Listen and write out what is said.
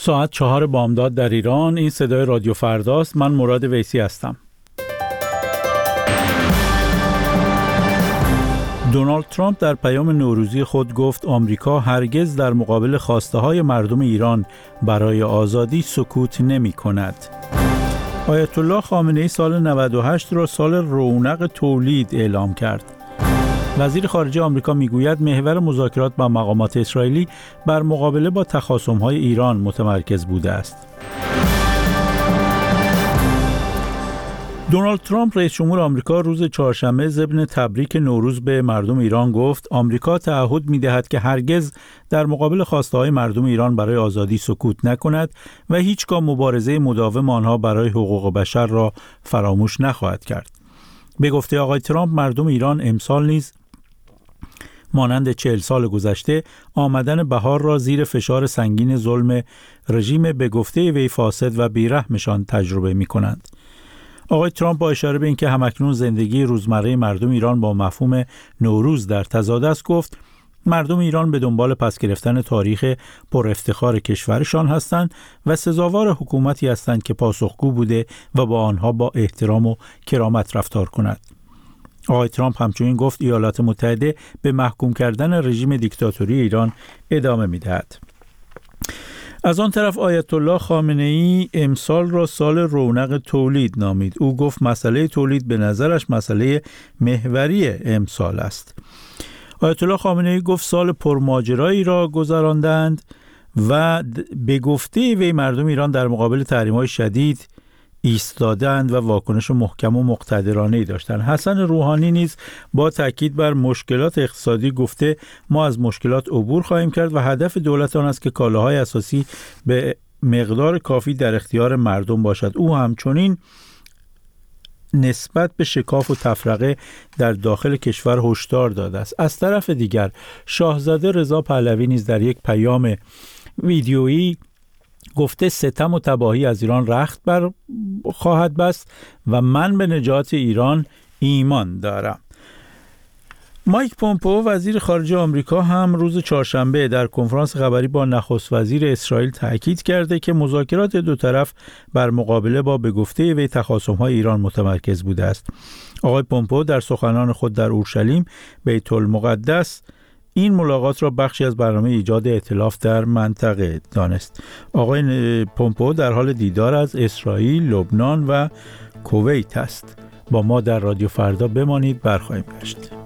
ساعت 4 بامداد در ایران. این صدای رادیو فرداست. من مراد ویسی هستم. دونالد ترامپ در پیام نوروزی خود گفت آمریکا هرگز در مقابل خواسته‌های مردم ایران برای آزادی سکوت نمی‌کند. آیت الله خامنه‌ای سال 98 را سال رونق تولید اعلام کرد. وزیر خارجه آمریکا میگوید محور مذاکرات با مقامات اسرائیلی بر مقابله با تخاصم‌های ایران متمرکز بوده است. دونالد ترامپ رئیس جمهور آمریکا روز چهارشنبه ضمن تبریک نوروز به مردم ایران گفت آمریکا تعهد می‌دهد که هرگز در مقابل خواسته‌های مردم ایران برای آزادی سکوت نکند و هیچگاه مبارزه مداوم آنها برای حقوق بشر را فراموش نخواهد کرد. به گفته آقای ترامپ مردم ایران امسال نیز مانند 40 سال گذشته آمدن بهار را زیر فشار سنگین ظلم رژیم به گفته وی فاسد و بیرحمشان تجربه می‌کنند. آقای ترامپ با اشاره به اینکه همکنون زندگی روزمره مردم ایران با مفهوم نوروز در تضاد است گفت مردم ایران به دنبال پس گرفتن تاریخ پر افتخار کشورشان هستند و سزاوار حکومتی هستند که پاسخگو بوده و با آنها با احترام و کرامت رفتار کند. آقای ترامپ همچنین گفت ایالات متحده به محکوم کردن رژیم دیکتاتوری ایران ادامه می‌دهد. از آن طرف آیت الله خامنه‌ای امسال را سال رونق تولید نامید. او گفت مسئله تولید به نظرش مسئله محوری امسال است. آیت الله خامنه‌ای گفت سال پرماجرایی را گذراندند و به گفته وی مردم ایران در مقابل تحریم‌های شدید ایستادند و واکنش محکم و مقتدرانه‌ای داشتند. حسن روحانی نیز با تاکید بر مشکلات اقتصادی گفته ما از مشکلات عبور خواهیم کرد و هدف دولت آن است که کالاهای اساسی به مقدار کافی در اختیار مردم باشد. او همچنین نسبت به شکاف و تفرقه در داخل کشور هشدار داده است. از طرف دیگر شاهزاده رضا پهلوی نیز در یک پیام ویدیویی گفته ستم و تباهی از ایران رخت بر خواهد بست و من به نجات ایران ایمان دارم. مایک پومپئو وزیر خارجه آمریکا هم روز چهارشنبه در کنفرانس خبری با نخست وزیر اسرائیل تاکید کرده که مذاکرات دو طرف بر مقابله با به گفته وی تخاصم‌های ایران متمرکز بوده است. آقای پومپئو در سخنان خود در اورشلیم بیت المقدس این ملاقات را بخشی از برنامه ایجاد ائتلاف در منطقه دانست. آقای پومپئو در حال دیدار از اسرائیل، لبنان و کویت است. با ما در رادیو فردا بمانید، برخواهیم گشت.